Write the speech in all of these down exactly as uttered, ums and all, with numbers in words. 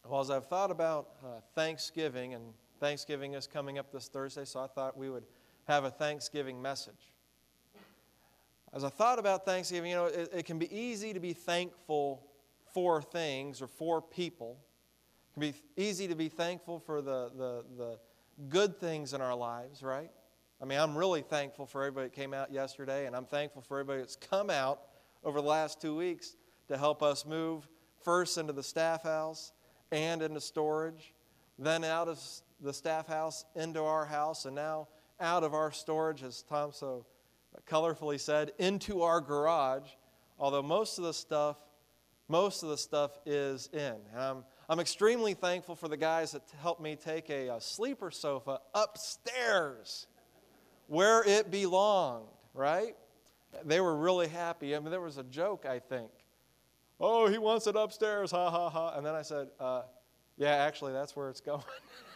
Well, as I've thought about uh, Thanksgiving, and Thanksgiving is coming up this Thursday, so I thought we would have a Thanksgiving message. As I thought about Thanksgiving, you know, it, it can be easy to be thankful for things or for people. It can be easy to be thankful for the, the, the good things in our lives, right? I mean, I'm really thankful for everybody that came out yesterday, and I'm thankful for everybody that's come out over the last two weeks to help us move first into the staff house and into storage, then out of the staff house into our house, and now out of our storage, as Tom so colorfully said, into our garage. Although most of the stuff, most of the stuff is in. And I'm, I'm extremely thankful for the guys that helped me take a, a sleeper sofa upstairs where it belonged, right? They were really happy. I mean, there was a joke, I think. Oh, he wants it upstairs, ha, ha, ha. And then I said, uh, yeah, actually, that's where it's going.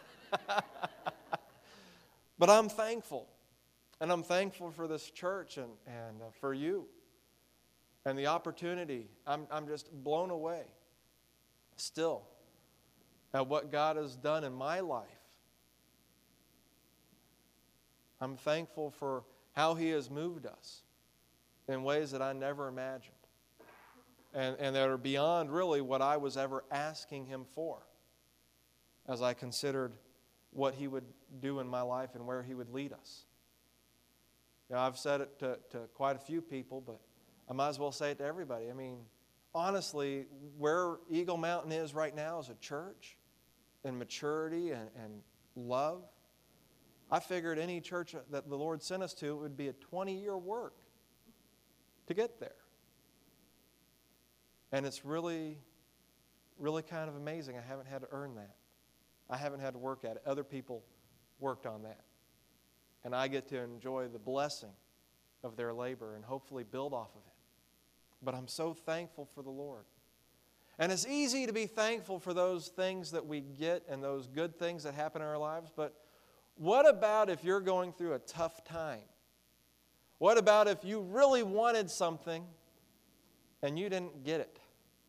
But I'm thankful. And I'm thankful for this church and, and uh, for you. And the opportunity. I'm, I'm just blown away still at what God has done in my life. I'm thankful for how He has moved us in ways that I never imagined. And, and that are beyond really what I was ever asking Him for as I considered what He would do in my life and where He would lead us. You know, I've said it to, to quite a few people, but I might as well say it to everybody. I mean, honestly, where Eagle Mountain is right now as a church, in maturity and, and love, I figured any church that the Lord sent us to, it would be a twenty-year work to get there. And it's really, really kind of amazing. I haven't had to earn that. I haven't had to work at it. Other people worked on that. And I get to enjoy the blessing of their labor and hopefully build off of it. But I'm so thankful for the Lord. And it's easy to be thankful for those things that we get and those good things that happen in our lives. But what about if you're going through a tough time? What about if you really wanted something and you didn't get it?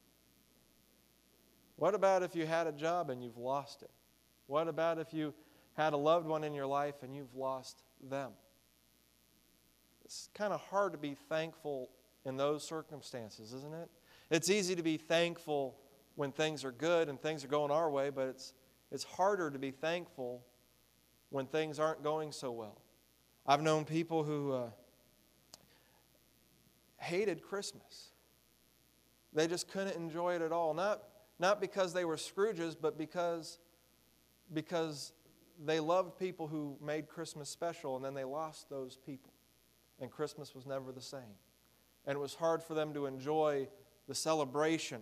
What about if you had a job and you've lost it? What about if you had a loved one in your life and you've lost them? It's kind of hard to be thankful in those circumstances, isn't it? It's easy to be thankful when things are good and things are going our way, but it's, it's harder to be thankful when things aren't going so well. I've known people who uh, hated Christmas. They just couldn't enjoy it at all. Not, not because they were Scrooges, but because, because they loved people who made Christmas special, and then they lost those people. And Christmas was never the same. And it was hard for them to enjoy the celebration.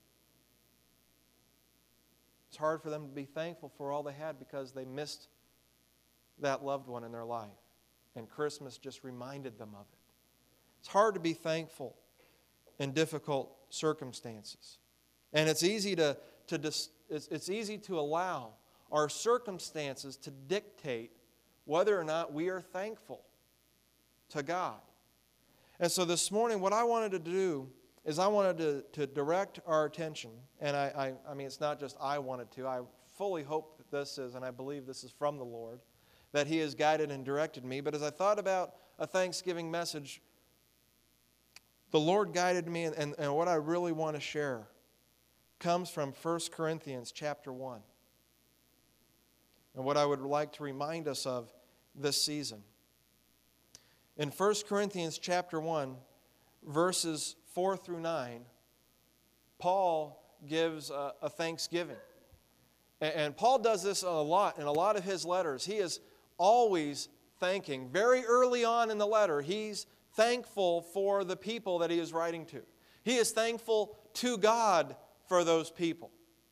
It's hard for them to be thankful for all they had because they missed that loved one in their life. And Christmas just reminded them of it. It's hard to be thankful in difficult circumstances. And it's easy to, to dis, it's, it's easy to allow our circumstances to dictate whether or not we are thankful to God. And so this morning, what I wanted to do is I wanted to, to direct our attention, and I, I, I mean, it's not just I wanted to. I fully hope that this is, and I believe this is from the Lord, that He has guided and directed me. But as I thought about a Thanksgiving message, the Lord guided me, and, and, and what I really want to share comes from First Corinthians chapter one. And what I would like to remind us of this season. In First Corinthians chapter one, verses four through nine, Paul gives a, a thanksgiving. And, and Paul does this a lot in a lot of his letters. He is always thanking. Very early on in the letter, he's thankful for the people that he is writing to. He is thankful to God for those people.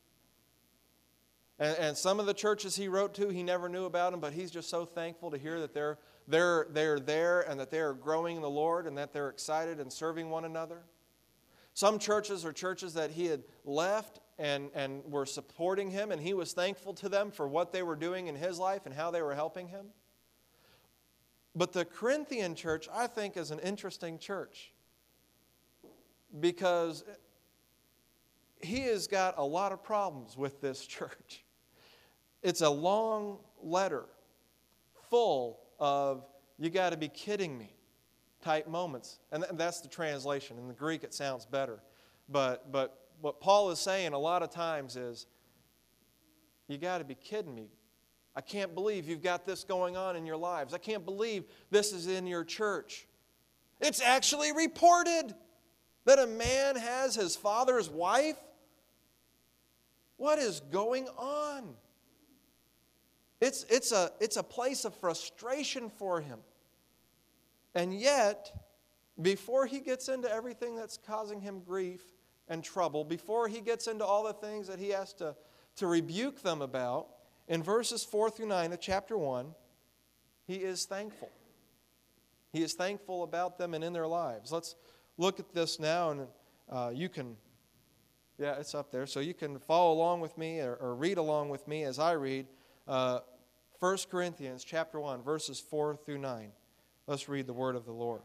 And, and some of the churches he wrote to, he never knew about them, but he's just so thankful to hear that they're, they're, they're there and that they're growing in the Lord and that they're excited and serving one another. Some churches are churches that he had left and, and were supporting him, and he was thankful to them for what they were doing in his life and how they were helping him. But the Corinthian church, I think, is an interesting church because he has got a lot of problems with this church. It's a long letter full of, you got to be kidding me type moments. And that's the translation. In the Greek, it sounds better. But, but what Paul is saying a lot of times is, you got to be kidding me. I can't believe you've got this going on in your lives. I can't believe this is in your church. It's actually reported that a man has his father's wife. What is going on? It's, it's, a, it's a place of frustration for him. And yet, before he gets into everything that's causing him grief and trouble, before he gets into all the things that he has to, to rebuke them about, in verses four through nine of chapter one, he is thankful. He is thankful about them and in their lives. Let's look at this now, and uh, you can, yeah, it's up there, so you can follow along with me or, or read along with me as I read uh, First Corinthians chapter one, verses four through nine. Let's read the word of the Lord.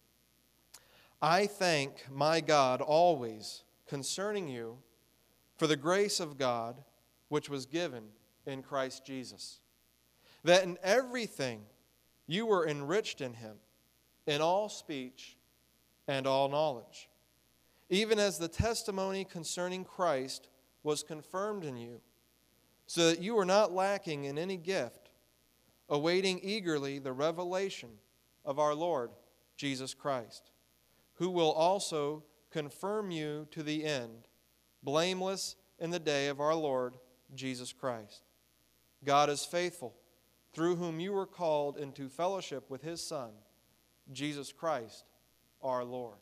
I thank my God always concerning you for the grace of God which was given in Christ Jesus, that in everything you were enriched in him, in all speech and all knowledge, even as the testimony concerning Christ was confirmed in you, so that you were not lacking in any gift, awaiting eagerly the revelation of our Lord Jesus Christ, who will also confirm you to the end, blameless in the day of our Lord Jesus Christ. God is faithful, through whom you were called into fellowship with his Son, Jesus Christ, our Lord.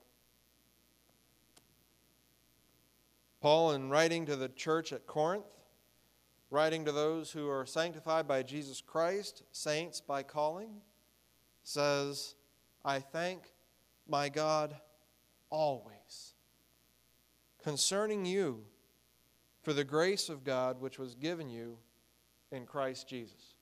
Paul, in writing to the church at Corinth, writing to those who are sanctified by Jesus Christ, saints by calling, says, I thank my God always concerning you for the grace of God which was given you in Christ Jesus.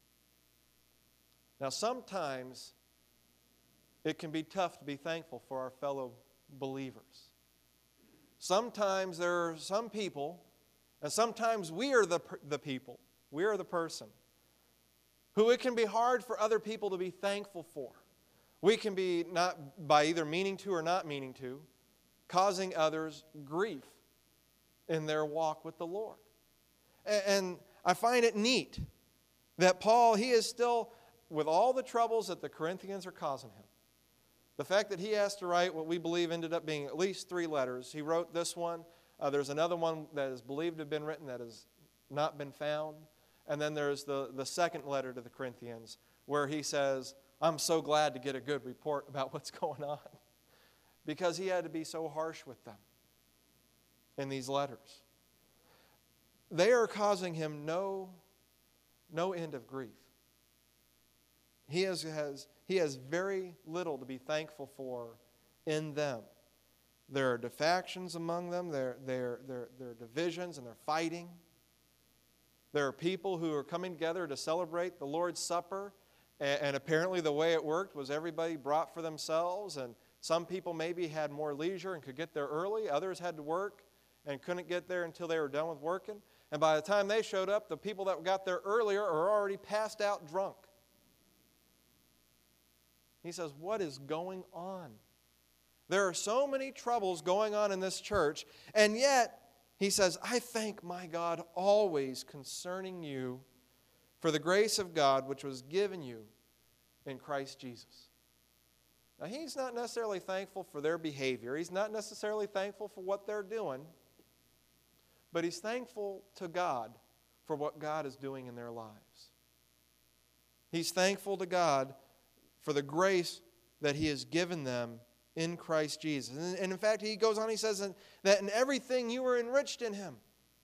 Now, sometimes it can be tough to be thankful for our fellow believers. Sometimes there are some people, and sometimes we are the, the people, we are the person, who it can be hard for other people to be thankful for. We can be, not by either meaning to or not meaning to, causing others grief in their walk with the Lord. And, and I find it neat that Paul, he is still, with all the troubles that the Corinthians are causing him, the fact that he has to write what we believe ended up being at least three letters. He wrote this one. Uh, there's another one that is believed to have been written that has not been found. And then there's the, the second letter to the Corinthians where he says, I'm so glad to get a good report about what's going on. Because he had to be so harsh with them in these letters. They are causing him no, no end of grief. He has, has, he has very little to be thankful for in them. There are defections among them. There, there, there, there are divisions and they're fighting. There are people who are coming together to celebrate the Lord's Supper. And, and apparently the way it worked was everybody brought for themselves. And some people maybe had more leisure and could get there early. Others had to work and couldn't get there until they were done with working. And by the time they showed up, the people that got there earlier are already passed out drunk. He says, what is going on? There are so many troubles going on in this church, and yet, he says, I thank my God always concerning you for the grace of God which was given you in Christ Jesus. Now, he's not necessarily thankful for their behavior. He's not necessarily thankful for what they're doing, but he's thankful to God for what God is doing in their lives. He's thankful to God for the grace that he has given them in Christ Jesus. And, and in fact, he goes on, he says that in everything you were enriched in him.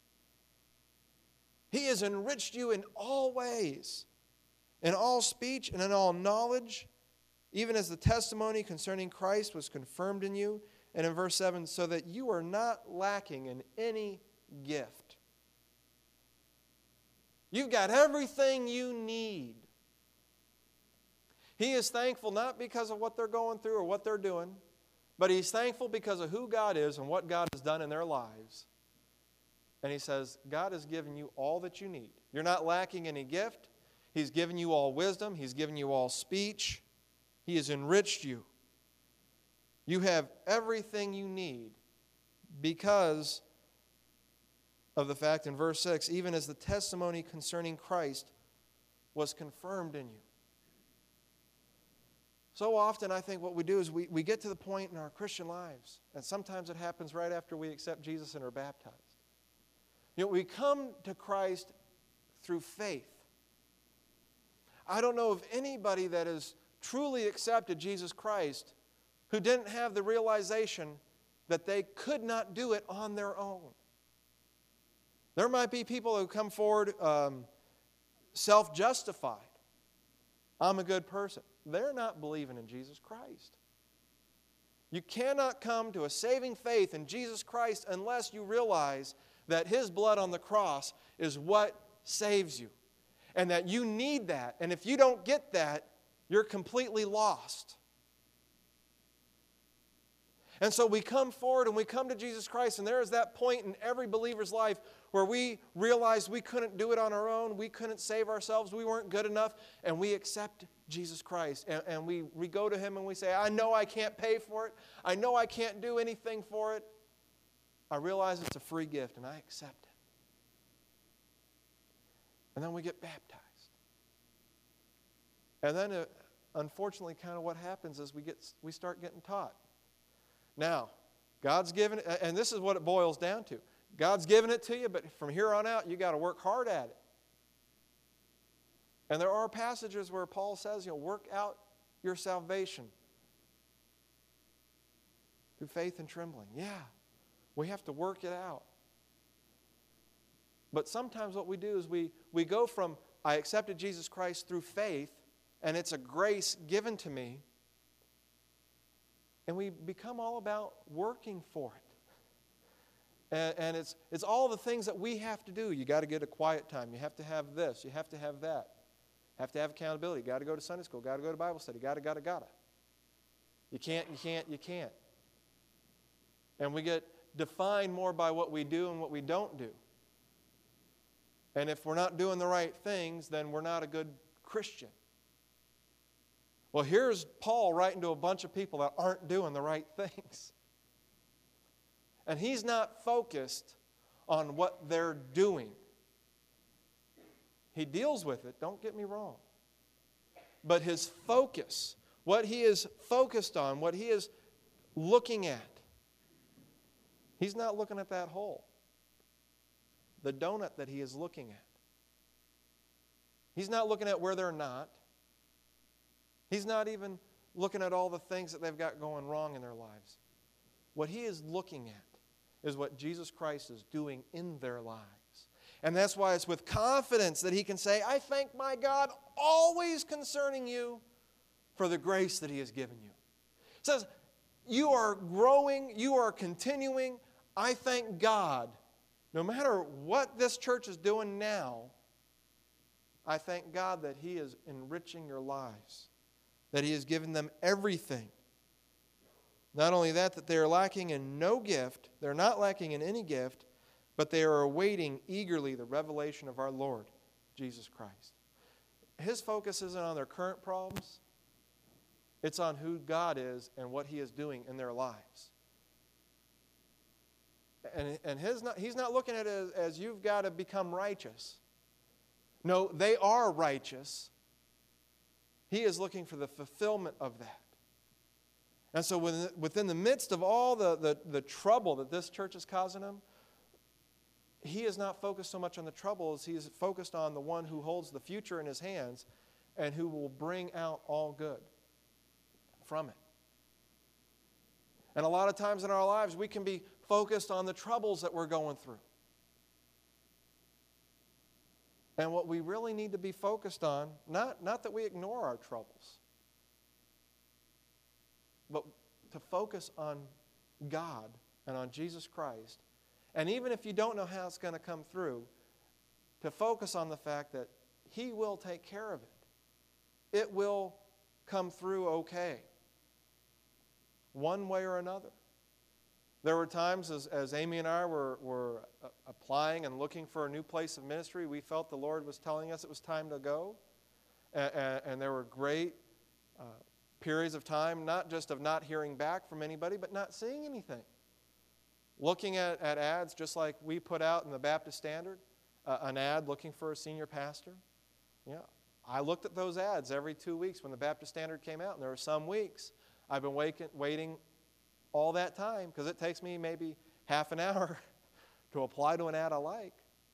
He has enriched you in all ways, in all speech and in all knowledge, even as the testimony concerning Christ was confirmed in you. And in verse seven, so that you are not lacking in any gift. You've got everything you need. He is thankful not because of what they're going through or what they're doing, but he's thankful because of who God is and what God has done in their lives. And he says, God has given you all that you need. You're not lacking any gift. He's given you all wisdom. He's given you all speech. He has enriched you. You have everything you need because of the fact in verse six, even as the testimony concerning Christ was confirmed in you. So often I think what we do is we, we get to the point in our Christian lives, and sometimes it happens right after we accept Jesus and are baptized. You know, we come to Christ through faith. I don't know of anybody that has truly accepted Jesus Christ who didn't have the realization that they could not do it on their own. There might be people who come forward um, self-justified. I'm a good person. They're not believing in Jesus Christ. You cannot come to a saving faith in Jesus Christ unless you realize that His blood on the cross is what saves you. And that you need that. And if you don't get that, you're completely lost. And so we come forward and we come to Jesus Christ, and there is that point in every believer's life where we realize we couldn't do it on our own, we couldn't save ourselves, we weren't good enough, and we accept Jesus Christ. And, and we, we go to Him and we say, I know I can't pay for it. I know I can't do anything for it. I realize it's a free gift, and I accept it. And then we get baptized. And then, uh, unfortunately, kind of what happens is we, get, we start getting taught. Now, God's given it, and this is what it boils down to. God's given it to you, but from here on out, you got to work hard at it. And there are passages where Paul says, you know, work out your salvation through faith and trembling. Yeah, we have to work it out. But sometimes what we do is we, we go from, I accepted Jesus Christ through faith, and it's a grace given to me, and we become all about working for it. And, and it's, it's all the things that we have to do. You got to get a quiet time. You have to have this. You have to have that. You have to have accountability. You got to go to Sunday school. Got to go to Bible study. Got to, got to, got to. You can't, you can't, you can't. And we get defined more by what we do and what we don't do. And if we're not doing the right things, then we're not a good Christian. Well, here's Paul writing to a bunch of people that aren't doing the right things. And he's not focused on what they're doing. He deals with it, don't get me wrong. But his focus, what he is focused on, what he is looking at, he's not looking at that hole. The donut that he is looking at. He's not looking at where they're not. He's not even looking at all the things that they've got going wrong in their lives. What he is looking at is what Jesus Christ is doing in their lives. And that's why it's with confidence that he can say, I thank my God always concerning you for the grace that he has given you. It says, you are growing, you are continuing. I thank God. No matter what this church is doing now, I thank God that he is enriching your lives. That he has given them everything. Not only that, that they are lacking in no gift, they're not lacking in any gift, but they are awaiting eagerly the revelation of our Lord, Jesus Christ. His focus isn't on their current problems. It's on who God is and what he is doing in their lives. And, and his not, he's not looking at it as, as you've got to become righteous. No, they are righteous. He is looking for the fulfillment of that. And so within, within the midst of all the, the, the trouble that this church is causing him, he is not focused so much on the trouble as he is focused on the one who holds the future in his hands and who will bring out all good from it. And a lot of times in our lives, we can be focused on the troubles that we're going through. And what we really need to be focused on, not, not that we ignore our troubles, but to focus on God and on Jesus Christ. And even if you don't know how it's going to come through, to focus on the fact that he will take care of it. It will come through okay. One way or another. There were times as, as Amy and I were, were applying and looking for a new place of ministry, we felt the Lord was telling us it was time to go. And, and, and there were great uh, periods of time, not just of not hearing back from anybody, but not seeing anything. Looking at, at ads, just like we put out in the Baptist Standard, uh, an ad looking for a senior pastor. Yeah, I looked at those ads every two weeks when the Baptist Standard came out, and there were some weeks I've been waiting, waiting all that time, because it takes me maybe half an hour to apply to an ad I like.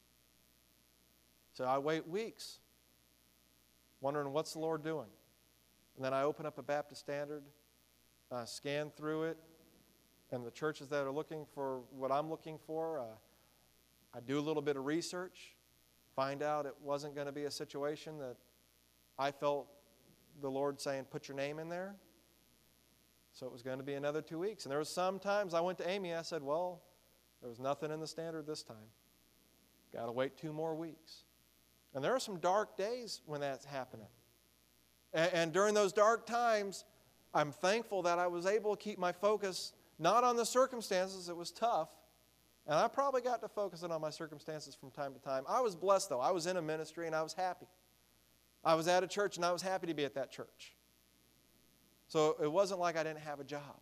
So I wait weeks, wondering what's the Lord doing. And then I open up a Baptist Standard, uh, scan through it, and the churches that are looking for what I'm looking for, uh, I do a little bit of research, find out it wasn't going to be a situation that I felt the Lord saying, put your name in there. So it was going to be another two weeks. And there was some times I went to Amy, I said, well, there was nothing in the Standard this time. Got to wait two more weeks. And there are some dark days when that's happening. And, and during those dark times, I'm thankful that I was able to keep my focus not on the circumstances. It was tough. And I probably got to focusing on my circumstances from time to time. I was blessed, though. I was in a ministry, and I was happy. I was at a church, and I was happy to be at that church. So it wasn't like I didn't have a job.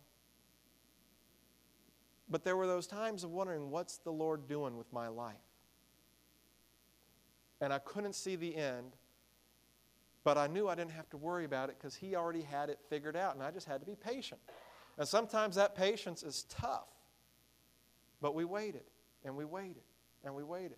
But there were those times of wondering, what's the Lord doing with my life? And I couldn't see the end, but I knew I didn't have to worry about it because He already had it figured out, and I just had to be patient. And sometimes that patience is tough, but we waited, and we waited, and we waited.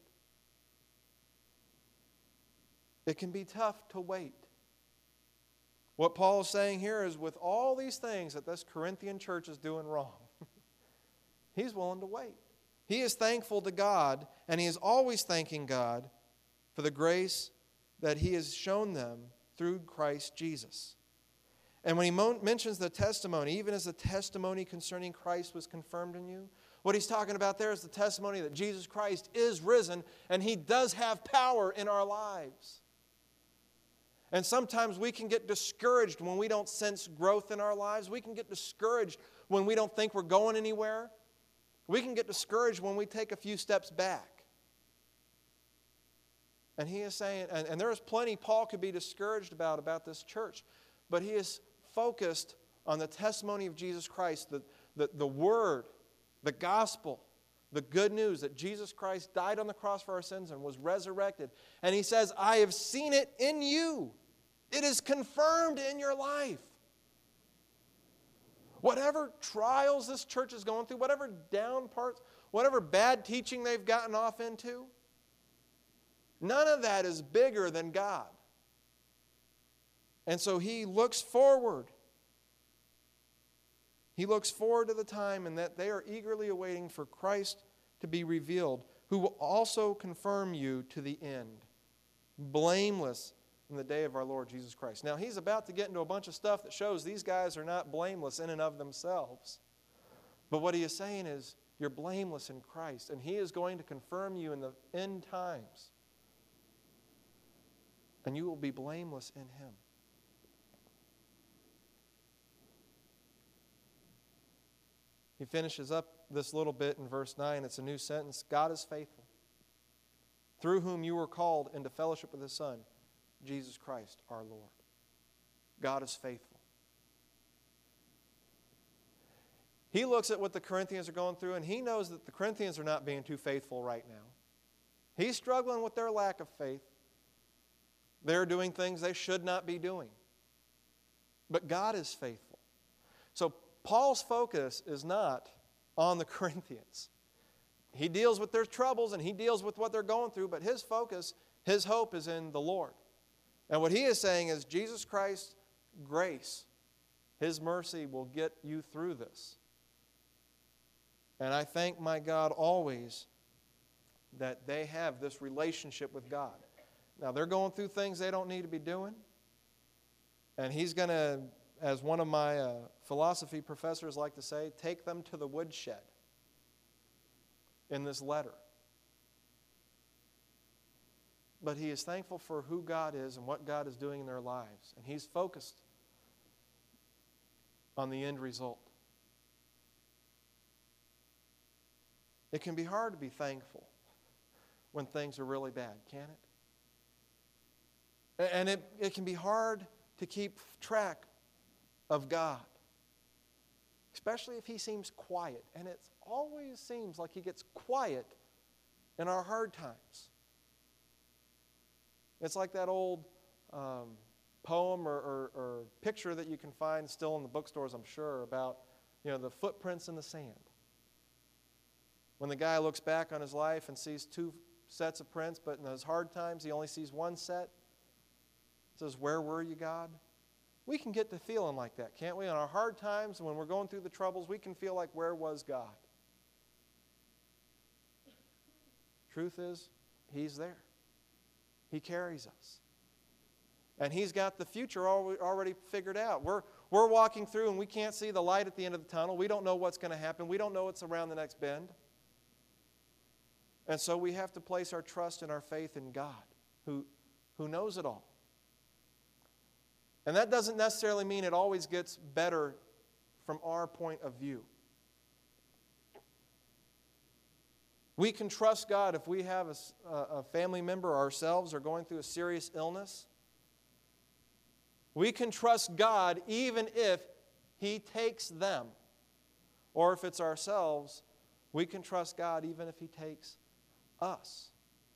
It can be tough to wait. What Paul is saying here is, with all these things that this Corinthian church is doing wrong, he's willing to wait. He is thankful to God, and he is always thanking God for the grace that He has shown them through Christ Jesus. And when he mo- mentions the testimony, even as the testimony concerning Christ was confirmed in you, what he's talking about there is the testimony that Jesus Christ is risen, and He does have power in our lives. And sometimes we can get discouraged when we don't sense growth in our lives. We can get discouraged when we don't think we're going anywhere. We can get discouraged when we take a few steps back. And he is saying, and, and there is plenty Paul could be discouraged about, about this church, but he is focused on the testimony of Jesus Christ, the, the, the Word, the gospel, the good news that Jesus Christ died on the cross for our sins and was resurrected. And he says, I have seen it in you. It is confirmed in your life. Whatever trials this church is going through, whatever down parts, whatever bad teaching they've gotten off into, none of that is bigger than God. And so he looks forward. He looks forward to the time and that they are eagerly awaiting for Christ to be revealed, who will also confirm you to the end, blameless in the day of our Lord Jesus Christ. Now, he's about to get into a bunch of stuff that shows these guys are not blameless in and of themselves. But what he is saying is, you're blameless in Christ, and he is going to confirm you in the end times. And you will be blameless in him. He finishes up this little bit in verse nine. It's a new sentence. God is faithful, through whom you were called into fellowship with His Son, Jesus Christ our Lord. God is faithful. He looks at what the Corinthians are going through, and he knows that the Corinthians are not being too faithful right now. He's struggling with their lack of faith. They're doing things they should not be doing. But God is faithful. So Paul's focus is not on the Corinthians. He deals with their troubles and he deals with what they're going through, but his focus, his hope is in the Lord. And what he is saying is Jesus Christ's grace, His mercy will get you through this. And I thank my God always that they have this relationship with God. Now, they're going through things they don't need to be doing. And he's going to, as one of my uh, philosophy professors like to say, take them to the woodshed in this letter. But he is thankful for who God is and what God is doing in their lives. And he's focused on the end result. It can be hard to be thankful when things are really bad, can't it? And it, it can be hard to keep track of God, especially if He seems quiet. And it always seems like He gets quiet in our hard times. It's like that old um, poem or, or, or picture that you can find still in the bookstores, I'm sure, about, you know, the footprints in the sand. When the guy looks back on his life and sees two sets of prints, but in those hard times he only sees one set, says, "Where were you, God?" We can get to feeling like that, can't we? In our hard times, when we're going through the troubles, we can feel like, where was God? Truth is, He's there. He carries us. And He's got the future already figured out. We're, we're walking through and we can't see the light at the end of the tunnel. We don't know what's going to happen. We don't know what's around the next bend. And so we have to place our trust and our faith in God, who, who knows it all. And that doesn't necessarily mean it always gets better from our point of view. We can trust God if we have a, a family member ourselves or going through a serious illness. We can trust God even if He takes them. Or if it's ourselves, we can trust God even if He takes us.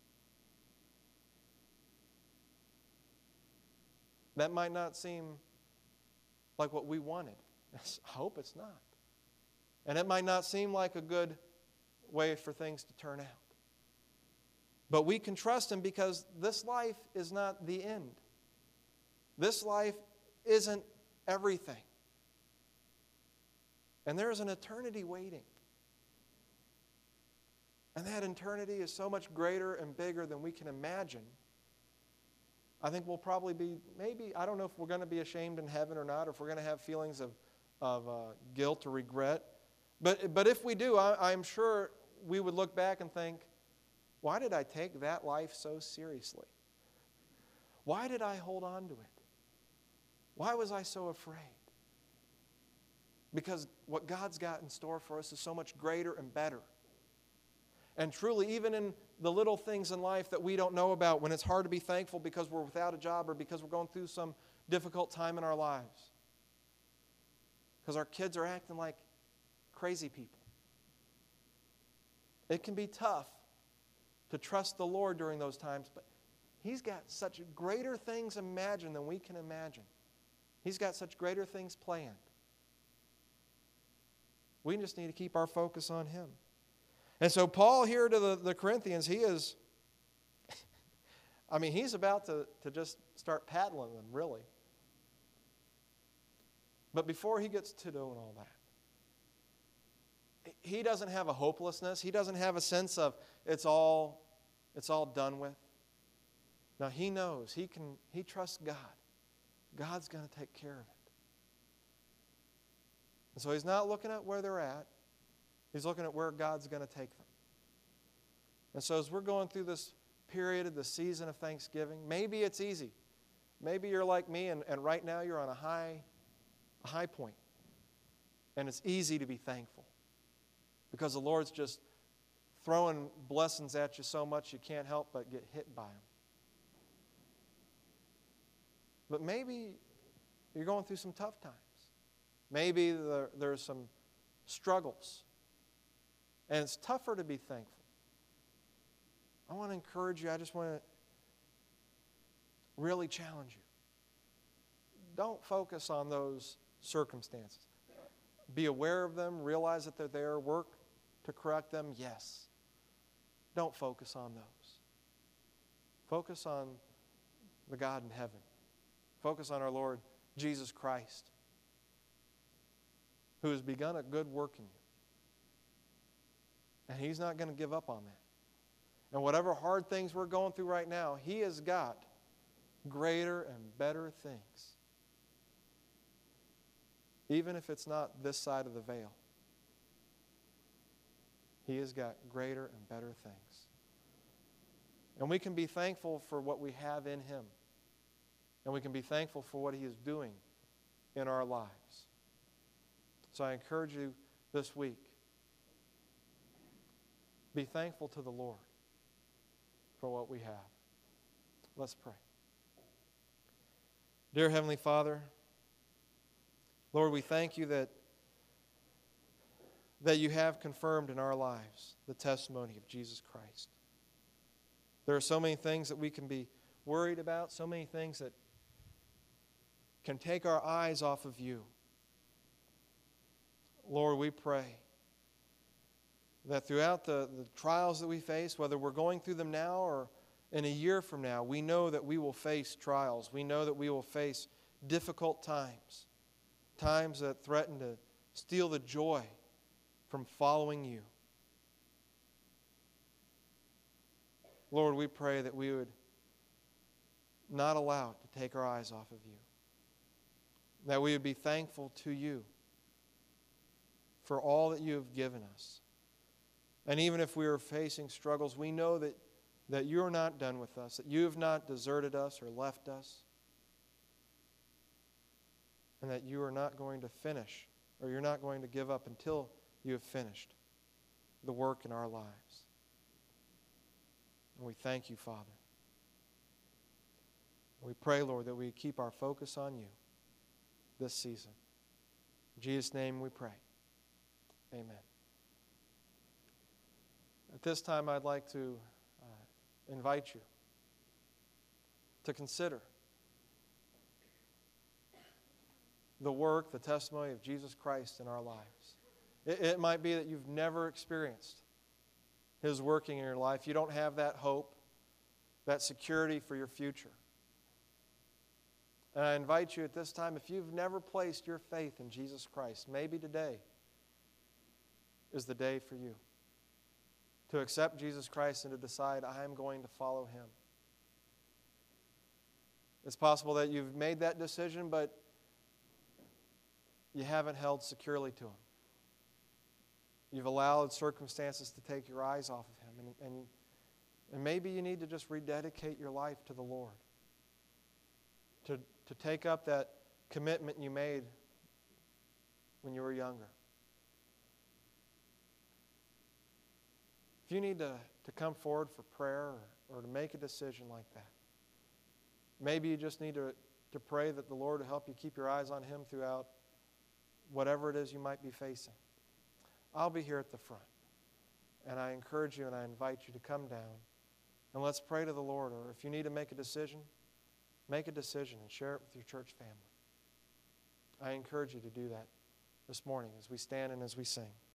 That might not seem like what we wanted. I hope it's not. And it might not seem like a good way for things to turn out. But we can trust Him because this life is not the end. This life isn't everything. And there is an eternity waiting. And that eternity is so much greater and bigger than we can imagine. I think we'll probably be, maybe, I don't know if we're going to be ashamed in heaven or not, or if we're going to have feelings of, of uh, guilt or regret. But, but if we do, I, I'm sure we would look back and think, why did I take that life so seriously? Why did I hold on to it? Why was I so afraid? Because what God's got in store for us is so much greater and better. And truly, even in the little things in life that we don't know about, when it's hard to be thankful because we're without a job or because we're going through some difficult time in our lives, because our kids are acting like crazy people, it can be tough to trust the Lord during those times, but He's got such greater things imagined than we can imagine. He's got such greater things planned. We just need to keep our focus on Him. And so Paul here to the, the Corinthians, he is, I mean, he's about to, to just start paddling them, really. But before he gets to doing all that, he doesn't have a hopelessness. He doesn't have a sense of it's all, it's all done with. Now he knows, he can, he trusts God. God's going to take care of it. And so he's not looking at where they're at. He's looking at where God's going to take them. And so as we're going through this period of the season of Thanksgiving, maybe it's easy. Maybe you're like me and, and right now you're on a high, a high point. And it's easy to be thankful because the Lord's just throwing blessings at you so much you can't help but get hit by them. But maybe you're going through some tough times. Maybe there, there's some struggles. And it's tougher to be thankful. I want to encourage you. I just want to really challenge you. Don't focus on those circumstances. Be aware of them. Realize that they're there. Work to correct them. Yes. Don't focus on those. Focus on the God in heaven. Focus on our Lord Jesus Christ, who has begun a good work in you. And He's not going to give up on that. And whatever hard things we're going through right now, He has got greater and better things. Even if it's not this side of the veil, He has got greater and better things. And we can be thankful for what we have in Him. And we can be thankful for what He is doing in our lives. So I encourage you this week, be thankful to the Lord for what we have. Let's pray. Dear Heavenly Father, Lord, we thank you that, that you have confirmed in our lives the testimony of Jesus Christ. There are so many things that we can be worried about, so many things that can take our eyes off of you. Lord, we pray that throughout the, the trials that we face, whether we're going through them now or in a year from now, we know that we will face trials. We know that we will face difficult times, times that threaten to steal the joy from following you. Lord, we pray that we would not allow it to take our eyes off of you, that we would be thankful to you for all that you have given us. And even if we are facing struggles, we know that, that you're not done with us, that you have not deserted us or left us, and that you are not going to finish, or you're not going to give up until you have finished the work in our lives. And we thank you, Father. We pray, Lord, that we keep our focus on you this season. In Jesus' name we pray. Amen. At this time, I'd like to uh, invite you to consider the work, the testimony of Jesus Christ in our lives. It, it might be that you've never experienced His working in your life. You don't have that hope, that security for your future. And I invite you at this time, if you've never placed your faith in Jesus Christ, maybe today is the day for you to accept Jesus Christ and to decide, I am going to follow Him. It's possible that you've made that decision, but you haven't held securely to Him. You've allowed circumstances to take your eyes off of Him. And, and, and maybe you need to just rededicate your life to the Lord. To, to take up that commitment you made when you were younger. If you need to, to come forward for prayer or, or to make a decision like that, maybe you just need to, to pray that the Lord will help you keep your eyes on Him throughout whatever it is you might be facing. I'll be here at the front. And I encourage you and I invite you to come down and let's pray to the Lord. Or if you need to make a decision, make a decision and share it with your church family. I encourage you to do that this morning as we stand and as we sing.